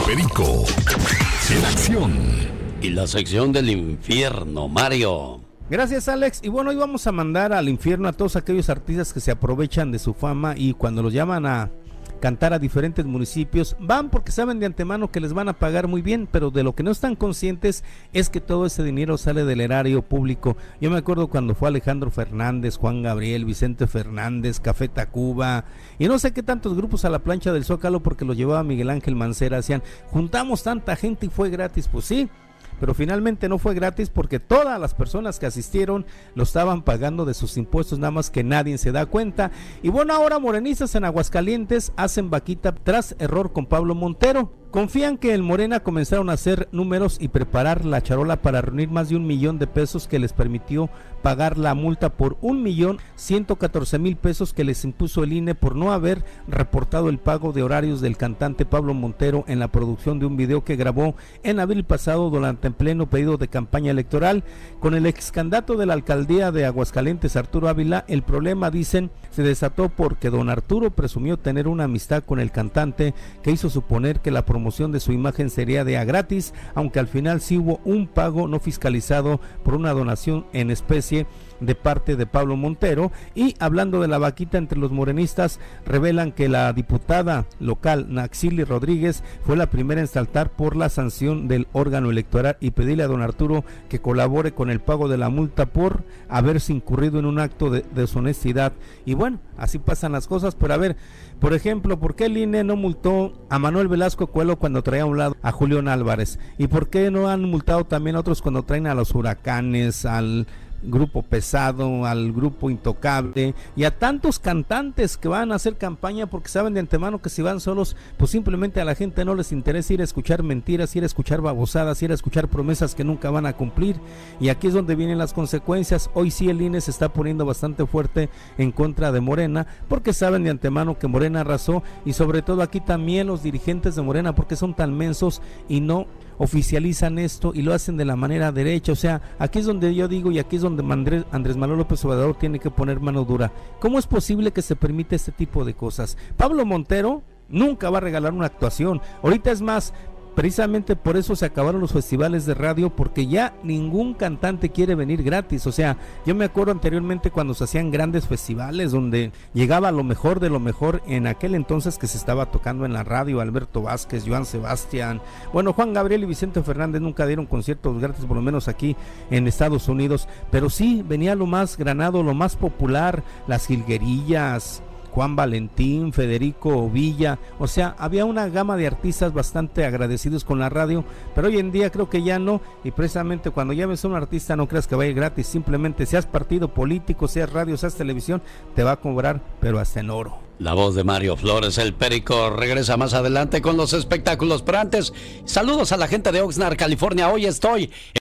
Perico en acción. Y la sección del infierno, Mario. Gracias, Alex. Y bueno, hoy vamos a mandar al infierno a todos aquellos artistas que se aprovechan de su fama y cuando los llaman a cantar a diferentes municipios, van porque saben de antemano que les van a pagar muy bien, pero de lo que no están conscientes es que todo ese dinero sale del erario público. Yo me acuerdo cuando fue Alejandro Fernández, Juan Gabriel, Vicente Fernández, Café Tacuba y no sé qué tantos grupos a la plancha del Zócalo porque lo llevaba Miguel Ángel Mancera, hacían, juntamos tanta gente y fue gratis, pues sí, pero finalmente no fue gratis porque todas las personas que asistieron lo estaban pagando de sus impuestos, nada más que nadie se da cuenta. Y bueno, ahora morenistas en Aguascalientes hacen vaquita tras error con Pablo Montero. Confían que en Morena comenzaron a hacer números y preparar la charola para reunir más de 1 millón de pesos que les permitió pagar la multa por 1,114,000 pesos que les impuso el INE por no haber reportado el pago de horarios del cantante Pablo Montero en la producción de un video que grabó en abril pasado durante en pleno periodo de campaña electoral. Con el ex candidato de la alcaldía de Aguascalientes, Arturo Ávila, el problema, dicen, se desató porque don Arturo presumió tener una amistad con el cantante que hizo suponer que la promoción de su imagen sería de a gratis, aunque al final sí hubo un pago no fiscalizado por una donación en especie de parte de Pablo Montero. Y hablando de la vaquita entre los morenistas, revelan que la diputada local Naxili Rodríguez fue la primera en saltar por la sanción del órgano electoral y pedirle a don Arturo que colabore con el pago de la multa por haberse incurrido en un acto de deshonestidad. Y bueno, así pasan las cosas. Pero a ver, por ejemplo, ¿por qué el INE no multó a Manuel Velasco Coelho cuando traía a un lado a Julián Álvarez? ¿Y por qué no han multado también a otros cuando traen a los Huracanes, al Grupo Pesado, al Grupo Intocable y a tantos cantantes que van a hacer campaña porque saben de antemano que si van solos, pues simplemente a la gente no les interesa ir a escuchar mentiras, ir a escuchar babosadas, ir a escuchar promesas que nunca van a cumplir? Y aquí es donde vienen las consecuencias. Hoy sí el INE se está poniendo bastante fuerte en contra de Morena porque saben de antemano que Morena arrasó, y sobre todo aquí también los dirigentes de Morena porque son tan mensos y no oficializan esto y lo hacen de la manera derecha. O sea, aquí es donde yo digo, y aquí es donde Andrés Manuel López Obrador tiene que poner mano dura. ¿Cómo es posible que se permite este tipo de cosas? Pablo Montero nunca va a regalar una actuación. Ahorita es más, precisamente por eso se acabaron los festivales de radio, porque ya ningún cantante quiere venir gratis. O sea, yo me acuerdo anteriormente cuando se hacían grandes festivales donde llegaba lo mejor de lo mejor en aquel entonces que se estaba tocando en la radio, Alberto Vázquez, Joan Sebastián, bueno, Juan Gabriel y Vicente Fernández nunca dieron conciertos gratis, por lo menos aquí en Estados Unidos, pero sí venía lo más granado, lo más popular, las jilguerillas, Juan Valentín, Federico Villa. O sea, había una gama de artistas bastante agradecidos con la radio, pero hoy en día creo que ya no. Y precisamente cuando ya ves a un artista, no creas que va a ir gratis, simplemente seas partido político, seas radio, seas televisión, te va a cobrar, pero hasta en oro. La voz de Mario Flores, el Perico, regresa más adelante con los espectáculos, pero antes, saludos a la gente de Oxnard, California. Hoy estoy